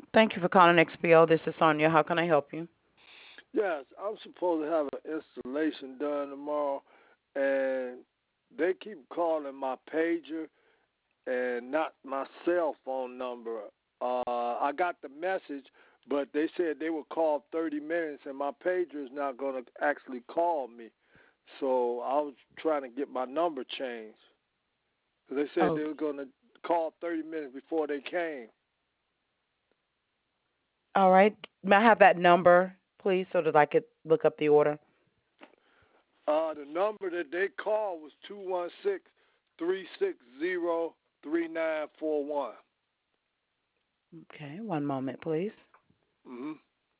Thank you for calling XPO. This is Sonia. How can I help you? Yes, I'm supposed to have an installation done tomorrow, and they keep calling my pager and not my cell phone number. I got the message, but they said they would call 30 minutes, and my pager is not going to actually call me. So I was trying to get my number changed because they said Oh, they were going to call 30 minutes before they came. all right. May I have that number, please, so that I could look up the order? The number that they called was 216-360-3941. Okay, one moment, please. Mm-hmm.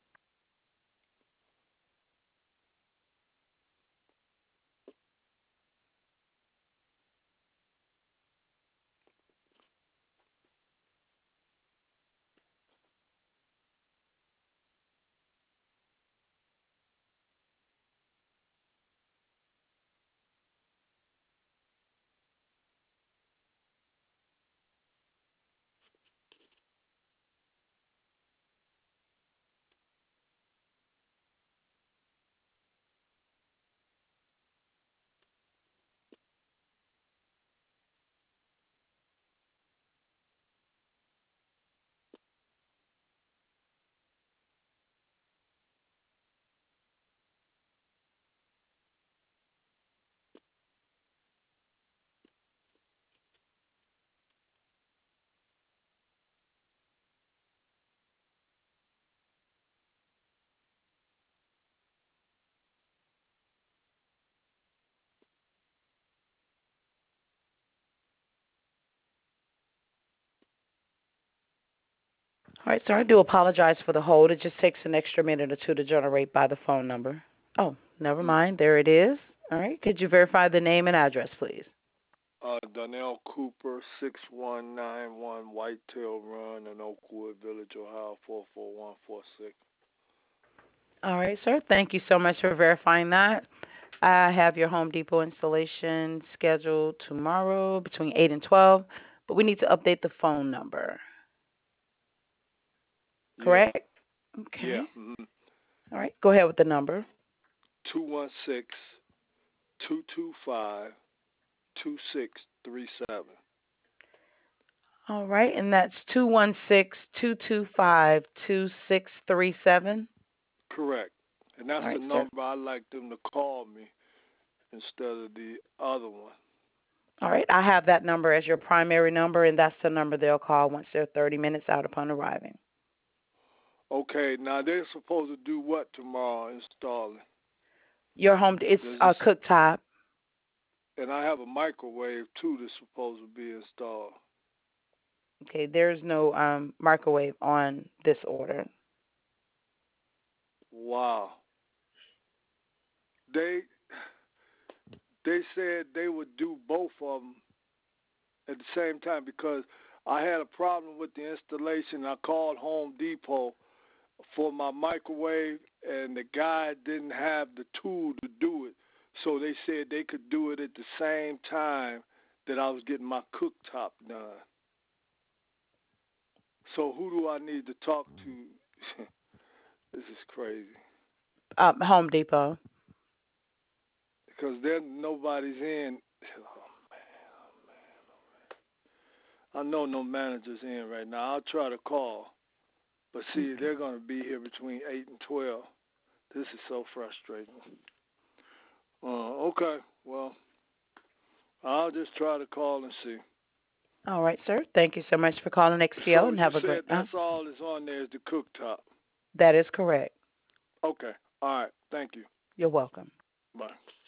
All right, sir. I do apologize for the hold. It just takes an extra minute or two to generate by the phone number. Oh, never mind. There it is. All right. Could you verify the name and address, please? Donnell Cooper, 6191 Whitetail Run in Oakwood Village, Ohio, 44146. All right, sir. Thank you so much for verifying that. I have your Home Depot installation scheduled tomorrow between 8 and 12, but we need to update the phone number. Yeah, Correct? yeah. Okay. All right. Go ahead with the number. 216-225-2637. All right, and that's 216-225-2637. Correct. And that's All the right, sir. number I like them to call me instead of the other one. All right, I have that number as your primary number, and that's the number they'll call once they're 30 minutes out upon arriving. Okay, now they're supposed to do what tomorrow installing? Your home, it's Does a this, cooktop. and I have a microwave too that's supposed to be installed. Okay, there's no microwave on this order. Wow. They they said they would do both of them at the same time because I had a problem with the installation. I called Home Depot for my microwave, and the guy didn't have the tool to do it. So they said they could do it at the same time that I was getting my cooktop done. So who do I need to talk to? This is crazy Home Depot. because then nobody's in. Oh man, I know no manager's in right now. I'll try to call, but see, Okay. they're going to be here between 8 and 12. This is so frustrating. Okay, well, I'll just try to call and see. All right, sir. Thank you so much for calling XPO So and you have a great. said that's all that's on there is the cooktop. That is correct. Okay. All right. Thank you. You're welcome. Bye.